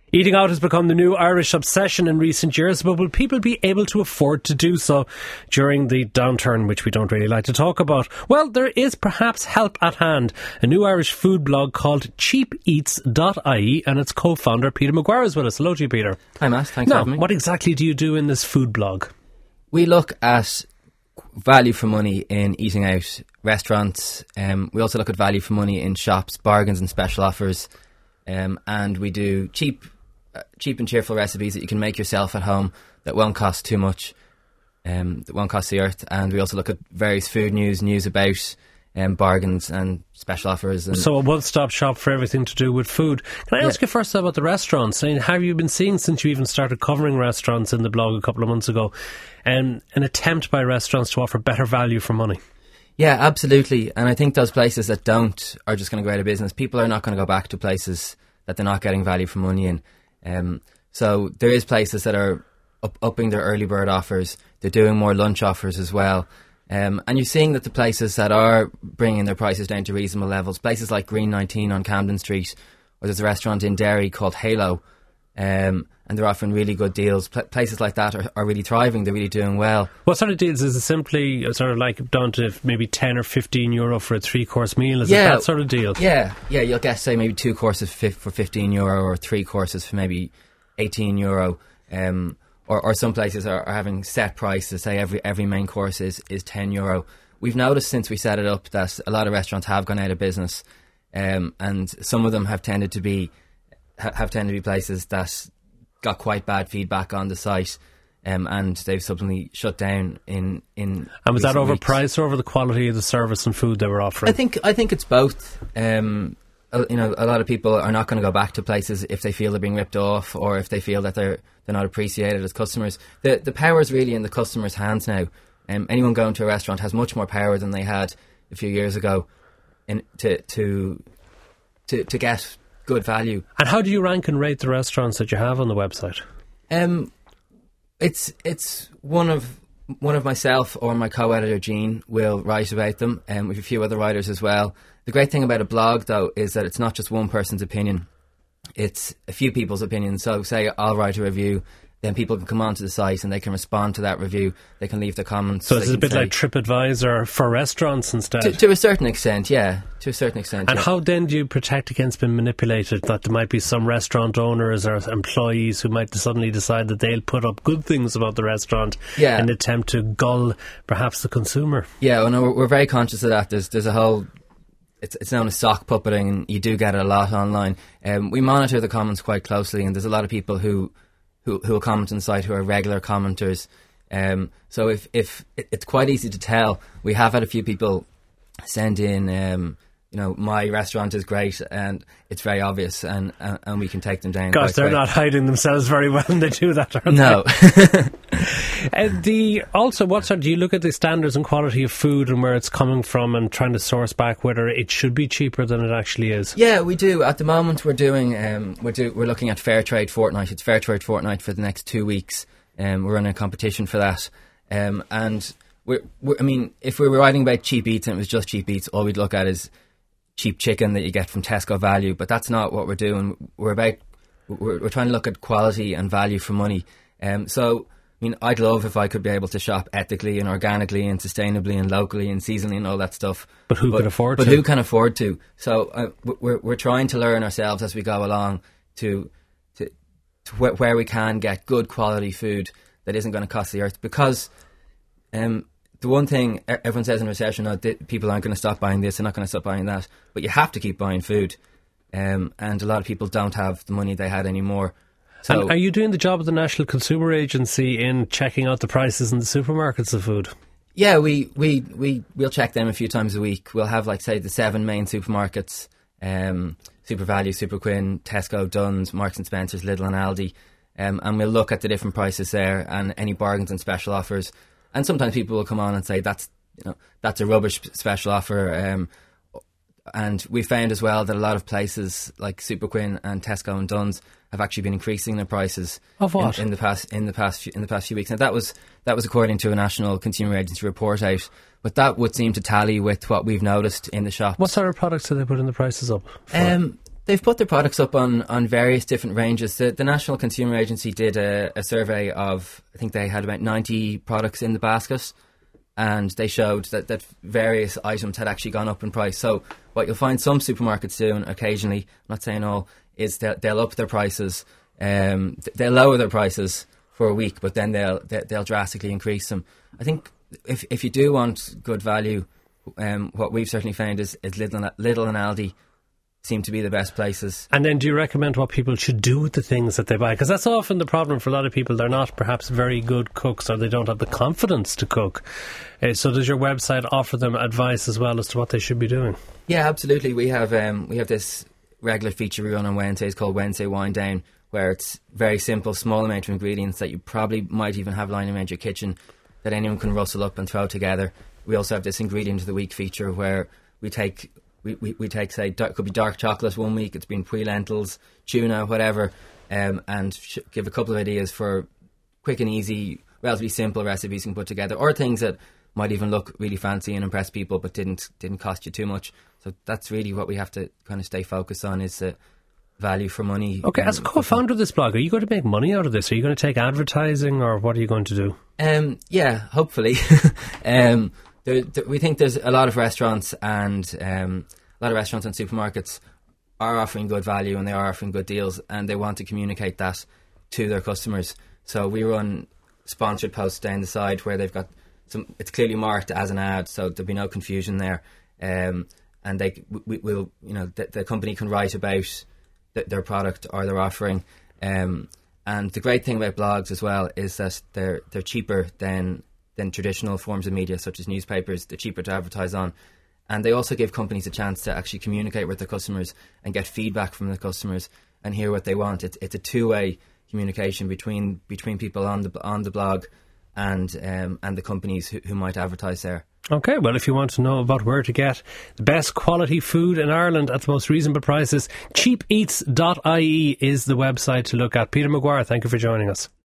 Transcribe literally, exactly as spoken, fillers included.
Eating out has become the new Irish obsession in recent years, but will people be able to afford to do so during the downturn, which we don't really like to talk about? Well, there is perhaps help at hand. A new Irish food blog called cheap eats dot I E, and its co-founder Peter Maguire is with us. Hello to you, Peter. Hi, Matt. Thanks now, for having me. What exactly do you do in this food blog? We look at value for money in eating out restaurants. Um, we also look at value for money in shops, bargains and special offers. Um, and we do cheap uh, cheap and cheerful recipes that you can make yourself at home that won't cost too much, um, that won't cost the earth. And we also look at various food news, news about um, bargains and special offers. And so a one-stop shop for everything to do with food. Can I ask yeah. you first about the restaurants? I mean, have you been seeing, since you even started covering restaurants in the blog a couple of months ago, um, an attempt by restaurants to offer better value for money? Yeah, absolutely. And I think those places that don't are just going to go out of business. People are not going to go back to places that they're not getting value for money in. Um, so there is places that are up, upping their early bird offers. They're doing more lunch offers as well. Um, and you're seeing that the places that are bringing their prices down to reasonable levels, places like Green nineteen on Camden Street, or there's a restaurant in Derry called Halo, um, and they're offering really good deals. Pl- places like that are, are really thriving. They're really doing well. What sort of deals? Is it simply sort of like down to maybe ten or fifteen euro for a three-course meal? Is yeah, it that sort of deal? Yeah, yeah. You'll get, say, maybe two courses fi- for fifteen euro or three courses for maybe eighteen euro. Um, or, or some places are, are having set prices. Say every every main course is, is ten euro. We've noticed since we set it up that a lot of restaurants have gone out of business, um, and some of them have tended to be ha- have tended to be places that got quite bad feedback on the site, um, and they've suddenly shut down in in. And was that over weeks. price or over the quality of the service and food they were offering? I think I think it's both. Um, uh, you know, a lot of people are not going to go back to places if they feel they're being ripped off or if they feel that they're they're not appreciated as customers. The the power is really in the customer's hands now. Um, anyone going to a restaurant has much more power than they had a few years ago, in to to to to get good value. And how do you rank and rate the restaurants that you have on the website? Um, it's it's one of one of myself or my co-editor Jean will write about them, and um, with a few other writers as well. The great thing about a blog, though, is that it's not just one person's opinion; it's a few people's opinions. So, say I'll write a review. Then people can come onto the site and they can respond to that review. They can leave their comments. So it's a bit like TripAdvisor for restaurants instead? To, to a certain extent, yeah. To a certain extent, And yeah. how then do you protect against being manipulated? That there might be some restaurant owners or employees who might suddenly decide that they'll put up good things about the restaurant yeah. in an attempt to gull perhaps the consumer? Yeah, well, no, we're, we're very conscious of that. There's, there's a whole... It's, it's known as sock puppeting, and you do get it a lot online. Um, we monitor the comments quite closely, and there's a lot of people who... Who, who will comment on the site, who are regular commenters. Um, so if, if it, it's quite easy to tell. We have had a few people send in, um, you know, my restaurant is great, and it's very obvious, and and, and we can take them down. Gosh, they're quick. not hiding themselves very well when they do that, are no. they? uh, the also, what sort? Do you look at the standards and quality of food and where it's coming from, and trying to source back whether it should be cheaper than it actually is? Yeah, we do. At the moment, we're doing um, we're do we're looking at Fair Trade Fortnight. It's Fair Trade Fortnight for the next two weeks. Um, we're running a competition for that, um, and we're, we're, I mean, if we were writing about cheap eats and it was just cheap eats, all we'd look at is cheap chicken that you get from Tesco Value. But that's not what we're doing. We're about we're, we're trying to look at quality and value for money. Um, so. I mean, I'd love if I could be able to shop ethically and organically and sustainably and locally and seasonally and all that stuff. But who but, can afford but to? But who can afford to? So uh, we're we're trying to learn ourselves as we go along to to, to wh- where we can get good quality food that isn't going to cost the earth. Because um, the one thing everyone says in recession, oh, th- people aren't going to stop buying this, they're not going to stop buying that. But you have to keep buying food, um, and a lot of people don't have the money they had anymore. So, and are you doing the job of the National Consumer Agency in checking out the prices in the supermarkets of food? Yeah, we, we, we, we'll check them a few times a week. We'll have, like, say, the seven main supermarkets, um, SuperValu, Super Quinn, Tesco, Dunnes, Marks and Spencer's, Lidl and Aldi, um, and we'll look at the different prices there and any bargains and special offers. And sometimes people will come on and say, that's, you know, that's a rubbish special offer. Um, and we found as well that a lot of places like Super Quinn and Tesco and Dunnes have actually been increasing their prices of what? In, in the past in the past few, in the past few weeks. Now that was that was according to a National Consumer Agency report out, but that would seem to tally with what we've noticed in the shops. What sort of products do they put in the prices up for? Um, They've put their products up on, on various different ranges. The, the National Consumer Agency did a, a survey of, I think they had about ninety products in the basket, and they showed that, that various items had actually gone up in price. So what you'll find some supermarkets doing occasionally, I'm not saying all, is that they'll up their prices, um, they'll lower their prices for a week, but then they'll they'll drastically increase them. I think if if you do want good value, um, what we've certainly found is, is Lidl, and, Lidl and Aldi seem to be the best places. And then do you recommend what people should do with the things that they buy? Because that's often the problem for a lot of people. They're not perhaps very good cooks, or they don't have the confidence to cook. Uh, so does your website offer them advice as well as to what they should be doing? Yeah, absolutely. We have um, we have this regular feature we run on Wednesdays called Wednesday Wind Down, where it's very simple, small amount of ingredients that you probably might even have lying around your kitchen that anyone can rustle up and throw together. We also have this ingredient of the week feature where we take we, we, we take say dark, could be dark chocolate one week, it's been pre-lentils, tuna, whatever, um, and sh- give a couple of ideas for quick and easy, relatively simple recipes you can put together, or things that might even look really fancy and impress people but didn't didn't cost you too much. So that's really what we have to kind of stay focused on, is uh, value for money. Okay, as a co-founder of this blog, are you going to make money out of this? Are you going to take advertising, or what are you going to do? Um, yeah, hopefully. um, there, there, we think there's a lot of restaurants and um, a lot of restaurants and supermarkets are offering good value and they are offering good deals, and they want to communicate that to their customers. So we run sponsored posts down the side where they've got some. It's clearly marked as an ad, so there'll be no confusion there. Um, and they we will, you know, the, the company can write about th- their product or their offering. Um, and the great thing about blogs as well is that they're they're cheaper than than traditional forms of media such as newspapers. They're cheaper to advertise on, and they also give companies a chance to actually communicate with their customers and get feedback from the customers and hear what they want. It's it's a two way communication between between people on the on the blog and um, and the companies who, who might advertise there. Okay, well, if you want to know about where to get the best quality food in Ireland at the most reasonable prices, cheap eats dot I E is the website to look at. Peter McGuire, thank you for joining us.